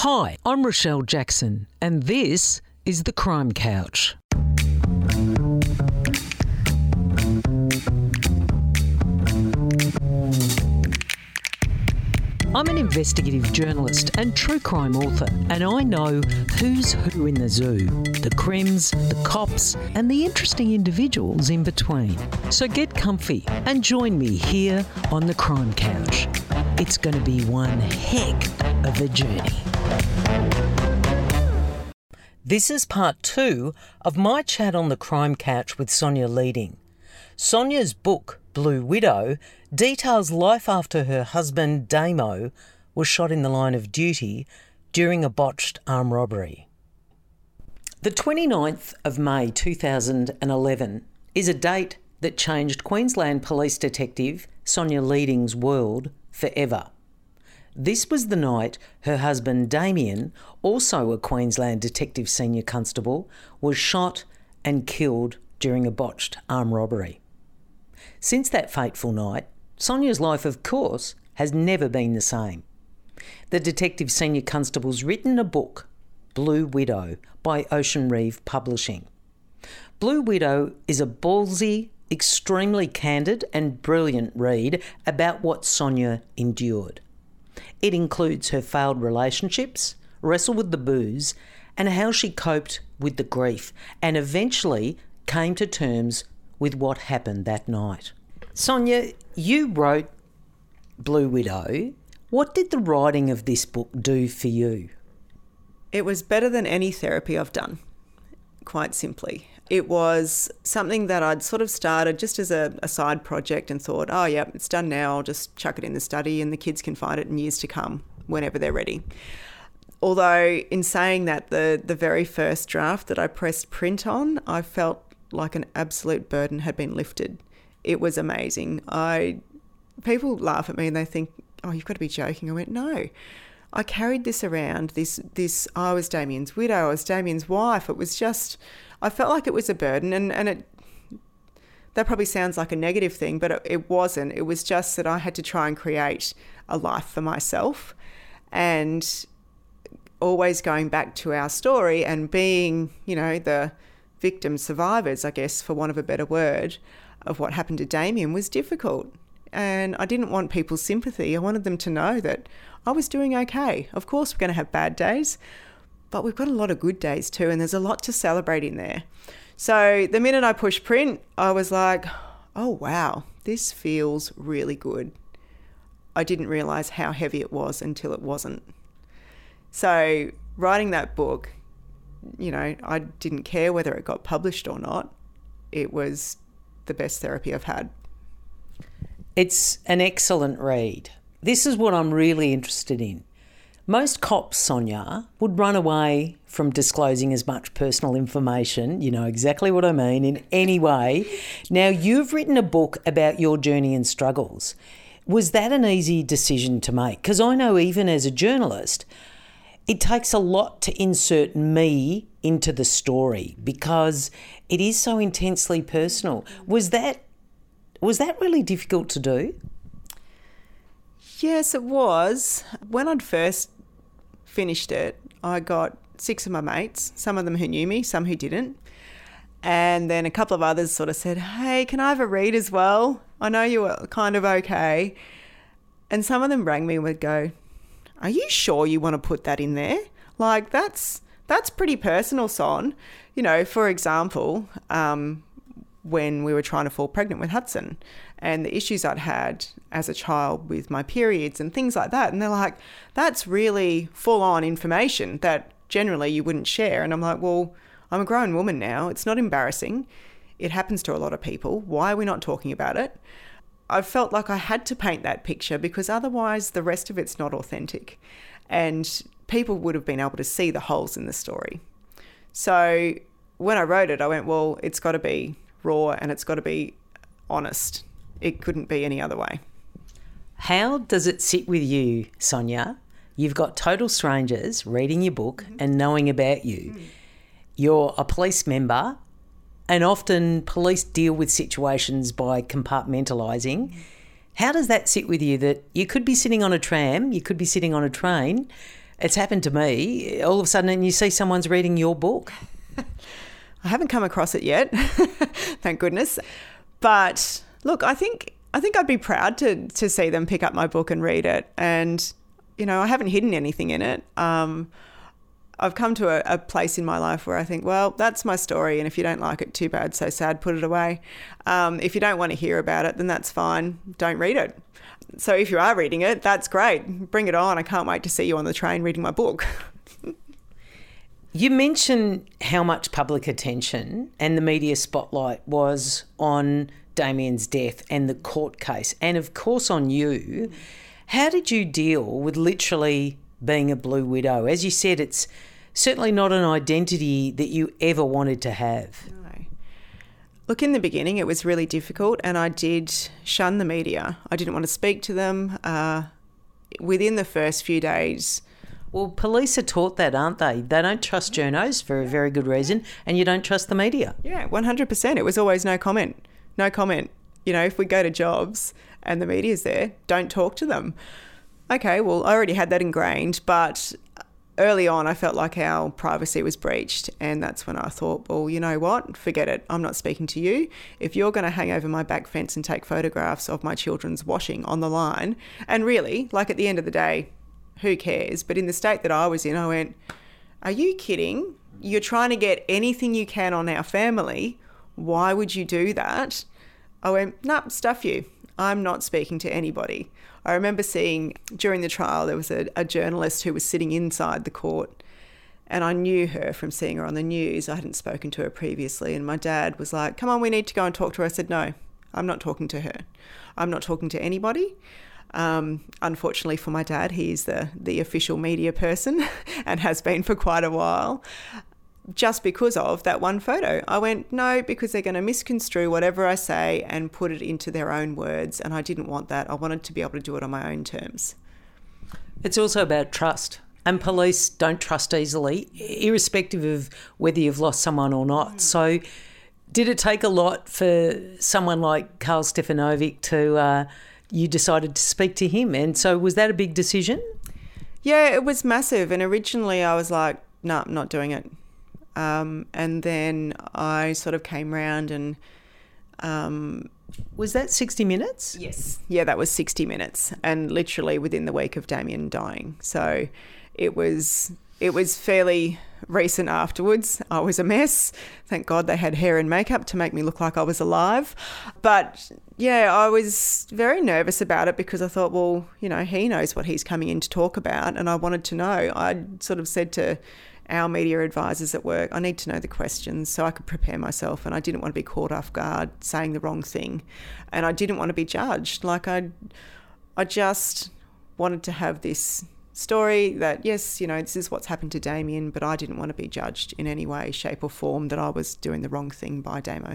Hi, I'm Rochelle Jackson, and this is The Crime Couch. I'm an investigative journalist and true crime author, and I know who's who in the zoo, the crims, the cops, and the interesting individuals in between. So get comfy and join me here on The Crime Couch. It's going to be one heck of a journey. This is part 2 of my chat on The Crime Couch with Sonia Leading. Sonia's book, Blue Widow, details life after her husband, Damo, was shot in the line of duty during a botched armed robbery. The 29th of May 2011 is a date that changed Queensland Police Detective Sonia Leading's world forever. This was the night her husband Damien, also a Queensland Detective Senior Constable, was shot and killed during a botched armed robbery. Since that fateful night, Sonia's life, of course, has never been the same. The Detective Senior Constable's written a book, Blue Widow, by Ocean Reeve Publishing. Blue Widow is a ballsy, extremely candid and brilliant read about what Sonia endured. It includes her failed relationships, wrestle with the booze, and how she coped with the grief and eventually came to terms with what happened that night. Sonia, you wrote Blue Widow. What did the writing of this book do for you? It was better than any therapy I've done, quite simply. It was something that I'd sort of started just as a side project and thought, oh, yeah, it's done now. I'll just chuck it in the study and the kids can find it in years to come whenever they're ready. Although in saying that, the very first draft that I pressed print on, I felt like an absolute burden had been lifted. It was amazing. People laugh at me and they think, oh, you've got to be joking. I went, no. I carried this around, I was Damien's widow, I was Damien's wife. It was just, I felt like it was a burden and that probably sounds like a negative thing, but it wasn't. It was just that I had to try and create a life for myself, and always going back to our story and being, the victim survivors, I guess, for want of a better word, of what happened to Damien was difficult. And I didn't want people's sympathy. I wanted them to know that I was doing okay. Of course, we're going to have bad days, but we've got a lot of good days too, and there's a lot to celebrate in there. So the minute I pushed print, I was like, oh, wow, this feels really good. I didn't realise how heavy it was until it wasn't. So writing that book, I didn't care whether it got published or not. It was the best therapy I've had. It's an excellent read. This is what I'm really interested in. Most cops, Sonia, would run away from disclosing as much personal information, you know exactly what I mean, in any way. Now, you've written a book about your journey and struggles. Was that an easy decision to make? Because I know even as a journalist, it takes a lot to insert me into the story because it is so intensely personal. Was that really difficult to do? Yes, it was. When I'd first finished it, I got 6 of my mates, some of them who knew me, some who didn't. And then a couple of others sort of said, hey, can I have a read as well? I know you were kind of okay. And some of them rang me and would go, are you sure you want to put that in there? Like, that's pretty personal, Son. For example, when we were trying to fall pregnant with Hudson and the issues I'd had as a child with my periods and things like that. And they're like, that's really full-on information that generally you wouldn't share. And I'm like, well, I'm a grown woman now. It's not embarrassing. It happens to a lot of people. Why are we not talking about it? I felt like I had to paint that picture because otherwise the rest of it's not authentic. And people would have been able to see the holes in the story. So when I wrote it, I went, well, it's got to be raw and it's got to be honest. It couldn't be any other way. How does it sit with you, Sonia? You've got total strangers reading your book and knowing about you. You're a police member, and often police deal with situations by compartmentalising. How does that sit with you that you could be sitting on a tram, you could be sitting on a train, It's happened to me. All of a sudden, and you see someone's reading your book. I haven't come across it yet, thank goodness. But look, I think I'd be proud to see them pick up my book and read it. And, you know, I haven't hidden anything in it. I've come to a place in my life where I think, well, that's my story, and if you don't like it, too bad, so sad, put it away. If you don't want to hear about it, then that's fine, don't read it. So if you are reading it, that's great, bring it on. I can't wait to see you on the train reading my book. You mentioned how much public attention and the media spotlight was on Damien's death and the court case, and of course on you. How did you deal with literally being a blue widow? As you said, it's certainly not an identity that you ever wanted to have. No. Look, in the beginning it was really difficult, and I did shun the media. I didn't want to speak to them. Within the first few days... Well, police are taught that, aren't they? They don't trust journos for a very good reason, and you don't trust the media. Yeah, 100%. It was always no comment. No comment. You know, if we go to jobs and the media's there, don't talk to them. Okay, well, I already had that ingrained, but early on I felt like our privacy was breached, and that's when I thought, well, you know what? Forget it. I'm not speaking to you. If you're going to hang over my back fence and take photographs of my children's washing on the line, and really, like at the end of the day, who cares? But in the state that I was in, I went, are you kidding? You're trying to get anything you can on our family. Why would you do that? I went, nah, stuff you. I'm not speaking to anybody. I remember seeing during the trial, there was a journalist who was sitting inside the court, and I knew her from seeing her on the news. I hadn't spoken to her previously, and my dad was like, come on, we need to go and talk to her. I said, no, I'm not talking to her. I'm not talking to anybody. Unfortunately for my dad, he's the official media person and has been for quite a while, just because of that one photo. I went, no, because they're going to misconstrue whatever I say and put it into their own words, and I didn't want that. I wanted to be able to do it on my own terms. It's also about trust, and police don't trust easily, irrespective of whether you've lost someone or not. So did it take a lot for someone like Karl Stefanovic to... you decided to speak to him, and so was that a big decision? Yeah, it was massive, and originally I was like, no, I'm not doing it. And then I sort of came round and... Was that 60 Minutes? Yes. Yeah, that was 60 Minutes, and literally within the week of Damien dying. So it was fairly recent afterwards. I was a mess. Thank God they had hair and makeup to make me look like I was alive. But yeah, I was very nervous about it because I thought, well, you know, he knows what he's coming in to talk about, and I wanted to know. I sort of said to our media advisors at work, I need to know the questions so I could prepare myself, and I didn't want to be caught off guard saying the wrong thing, and I didn't want to be judged. Like I just wanted to have this story that, yes, you know, this is what's happened to Damien, but I didn't want to be judged in any way, shape or form that I was doing the wrong thing by Damo.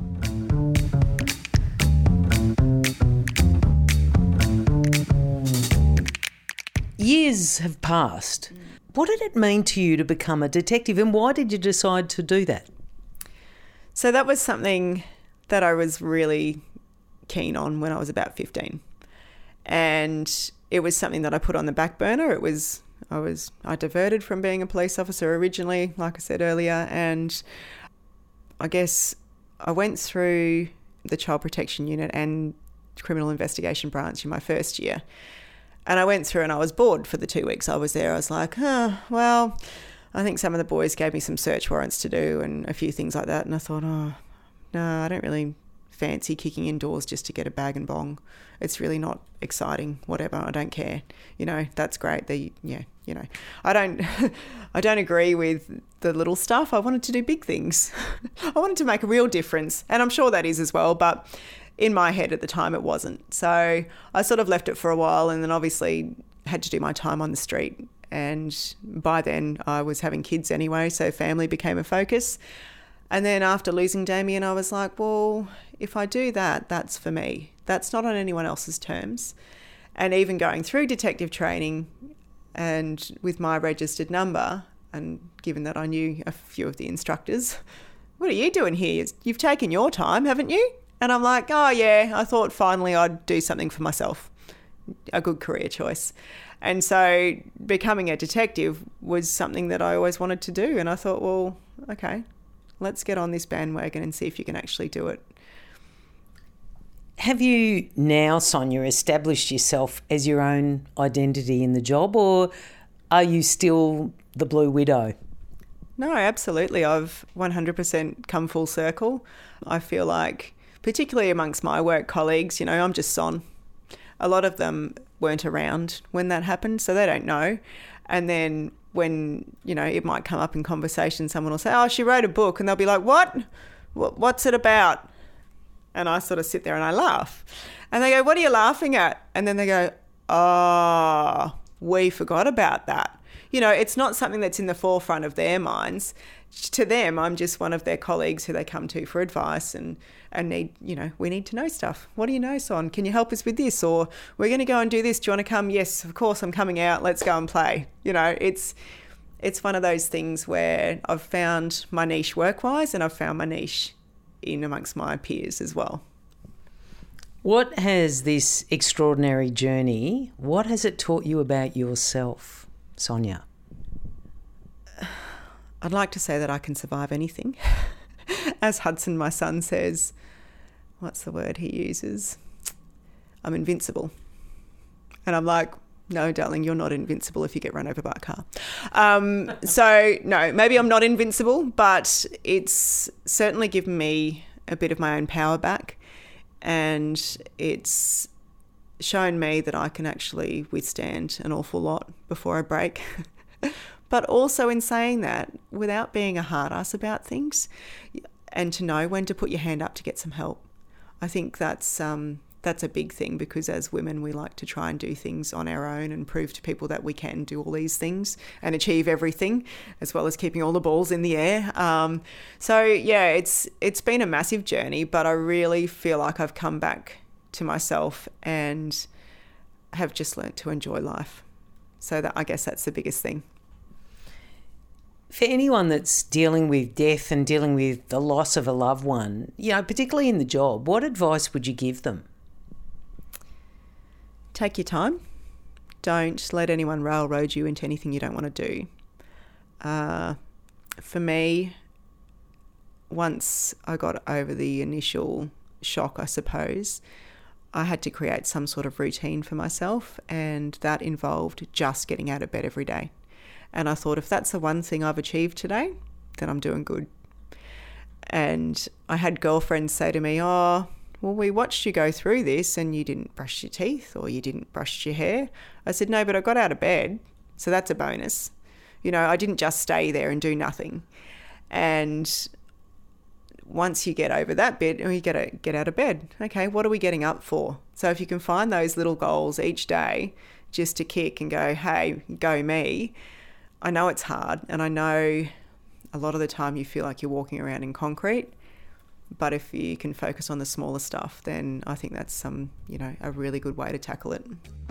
Years have passed. What did it mean to you to become a detective, and why did you decide to do that? So that was something that I was really keen on when I was about 15. And it was something that I put on the back burner. I diverted from being a police officer originally, like I said earlier, and I guess I went through the Child Protection Unit and Criminal Investigation Branch in my first year. And I went through and I was bored for the 2 weeks I was there. I was like, well, I think some of the boys gave me some search warrants to do and a few things like that. And I thought, no, I don't really fancy kicking indoors just to get a bag and bong. It's really not exciting, whatever. I don't care. You know, that's great. I don't agree with the little stuff. I wanted to do big things. I wanted to make a real difference. And I'm sure that is as well, but in my head at the time it wasn't. So I sort of left it for a while, and then obviously had to do my time on the street. And by then I was having kids anyway, so family became a focus. And then after losing Damien, I was like, well, if I do that, that's for me. That's not on anyone else's terms. And even going through detective training and with my registered number, and given that I knew a few of the instructors, what are you doing here? You've taken your time, haven't you? And I'm like, oh yeah, I thought finally I'd do something for myself. A good career choice. And so becoming a detective was something that I always wanted to do. And I thought, well, okay, let's get on this bandwagon and see if you can actually do it. Have you now, Sonia, established yourself as your own identity in the job, or are you still the Blue Widow? No, absolutely. I've 100% come full circle. I feel like, particularly amongst my work colleagues, you know, I'm just Son. A lot of them weren't around when that happened, so they don't know. And then when, you know, it might come up in conversation, someone will say, oh, she wrote a book, and they'll be like, what? What's it about? And I sort of sit there and I laugh. And they go, what are you laughing at? And then they go, oh, we forgot about that. You know, it's not something that's in the forefront of their minds. To them, I'm just one of their colleagues who they come to for advice and need, you know, we need to know stuff. What do you know, Son? Can you help us with this? Or we're going to go and do this. Do you want to come? Yes, of course, I'm coming out. Let's go and play. You know, it's one of those things where I've found my niche work-wise, and I've found my niche in amongst my peers as well. What has this extraordinary journey, what has it taught you about yourself, Sonia? I'd like to say that I can survive anything. As Hudson, my son, says, what's the word he uses? I'm invincible. And I'm like, no, darling, you're not invincible if you get run over by a car. So, no, maybe I'm not invincible, but it's certainly given me a bit of my own power back, and it's shown me that I can actually withstand an awful lot before I break. But also in saying that, without being a hard ass about things, and to know when to put your hand up to get some help. I think that's a big thing, because as women we like to try and do things on our own and prove to people that we can do all these things and achieve everything, as well as keeping all the balls in the air. So yeah, it's been a massive journey, but I really feel like I've come back to myself and have just learnt to enjoy life. So that, I guess that's the biggest thing. For anyone that's dealing with death and dealing with the loss of a loved one, you know, particularly in the job, what advice would you give them? Take your time. Don't let anyone railroad you into anything you don't want to do. For me, once I got over the initial shock, I suppose, I had to create some sort of routine for myself, and that involved just getting out of bed every day. And I thought, if that's the one thing I've achieved today, then I'm doing good. And I had girlfriends say to me, oh, well, we watched you go through this and you didn't brush your teeth or you didn't brush your hair. I said, no, but I got out of bed, so that's a bonus. You know, I didn't just stay there and do nothing. And once you get over that bit, you got to get out of bed. Okay, what are we getting up for? So if you can find those little goals each day just to kick and go, hey, go me. I know it's hard, and I know a lot of the time you feel like you're walking around in concrete, but if you can focus on the smaller stuff, then I think that's a really good way to tackle it.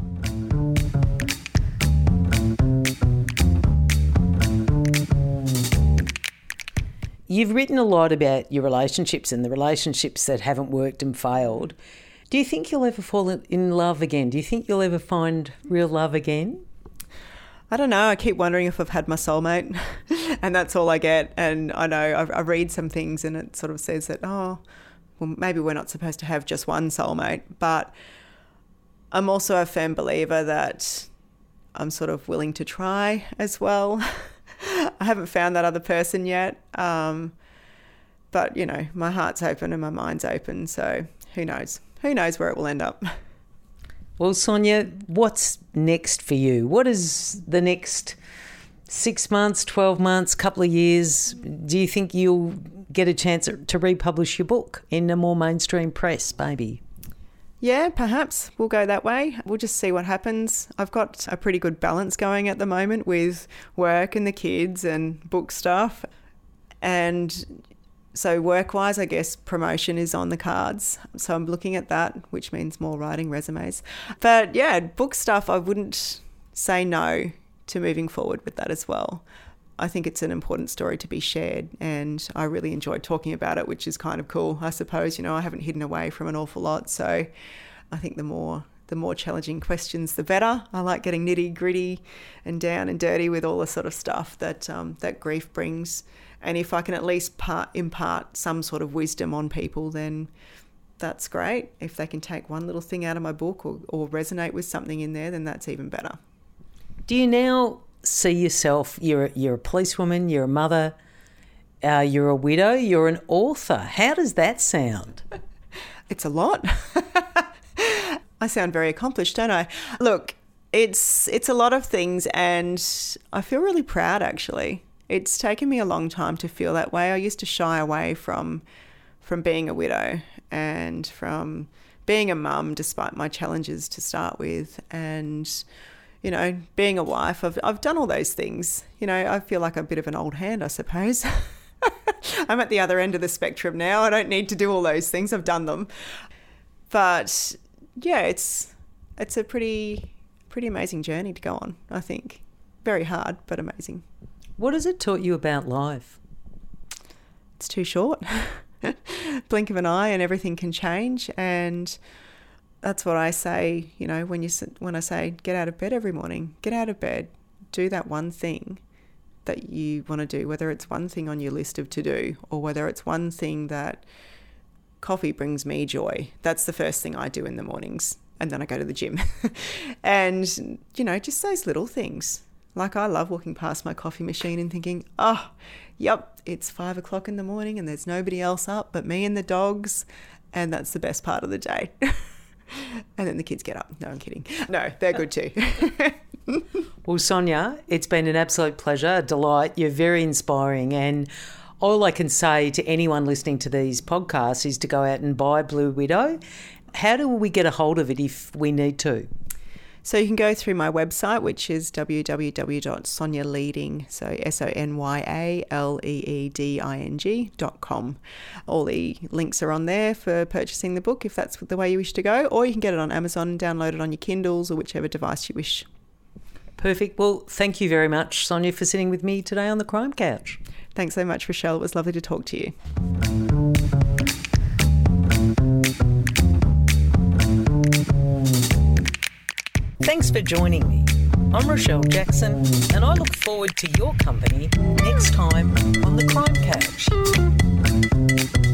You've written a lot about your relationships and the relationships that haven't worked and failed. Do you think you'll ever fall in love again? Do you think you'll ever find real love again? I don't know. I keep wondering if I've had my soulmate and that's all I get. And I know I read some things and it sort of says that, oh, well, maybe we're not supposed to have just one soulmate. But I'm also a firm believer that I'm sort of willing to try as well. I haven't found that other person yet. But, you know, my heart's open and my mind's open. So who knows? Who knows where it will end up? Well, Sonia, what's next for you? What is the next 6 months, 12 months, couple of years? Do you think you'll get a chance to republish your book in a more mainstream press, maybe? Yeah, perhaps we'll go that way. We'll just see what happens. I've got a pretty good balance going at the moment with work and the kids and book stuff. And so work-wise, I guess promotion is on the cards. So I'm looking at that, which means more writing resumes. But yeah, book stuff, I wouldn't say no to moving forward with that as well. I think it's an important story to be shared, and I really enjoyed talking about it, which is kind of cool, I suppose. You know, I haven't hidden away from an awful lot. So I think the more the more challenging questions, the better. I like getting nitty gritty and down and dirty with all the sort of stuff that that grief brings. And if I can at least impart some sort of wisdom on people, then that's great. If they can take one little thing out of my book or resonate with something in there, then that's even better. Do you now see yourself, you're a policewoman, you're a mother, you're a widow, you're an author. How does that sound? It's a lot. I sound very accomplished, don't I? Look, it's a lot of things, and I feel really proud, actually. It's taken me a long time to feel that way. I used to shy away from being a widow and from being a mum, despite my challenges to start with, and being a wife. I've done all those things. I feel like a bit of an old hand, I suppose. I'm at the other end of the spectrum now. I don't need to do all those things. I've done them. But yeah, it's a pretty amazing journey to go on, I think. Very hard, but amazing. What has it taught you about life? It's too short. Blink of an eye and everything can change. And that's what I say, when I say get out of bed every morning. Get out of bed. Do that one thing that you want to do, whether it's one thing on your list of to-do or whether it's one thing that coffee brings me joy. That's the first thing I do in the mornings, and then I go to the gym. And, just those little things. Like, I love walking past my coffee machine and thinking, oh, yep, it's 5 o'clock in the morning and there's nobody else up but me and the dogs, and that's the best part of the day. And then the kids get up. No, I'm kidding. No, they're good too. Well, Sonia, it's been an absolute pleasure, a delight. You're very inspiring, and all I can say to anyone listening to these podcasts is to go out and buy Blue Widow. How do we get a hold of it if we need to? So you can go through my website, which is www.sonyaleeding, so SONYALEEDING.com. All the links are on there for purchasing the book if that's the way you wish to go, or you can get it on Amazon and download it on your Kindles or whichever device you wish. Perfect. Well, thank you very much, Sonia, for sitting with me today on the Crime Couch. Thanks so much, Rochelle. It was lovely to talk to you. Thanks for joining me. I'm Rochelle Jackson, and I look forward to your company next time on the Crime Couch.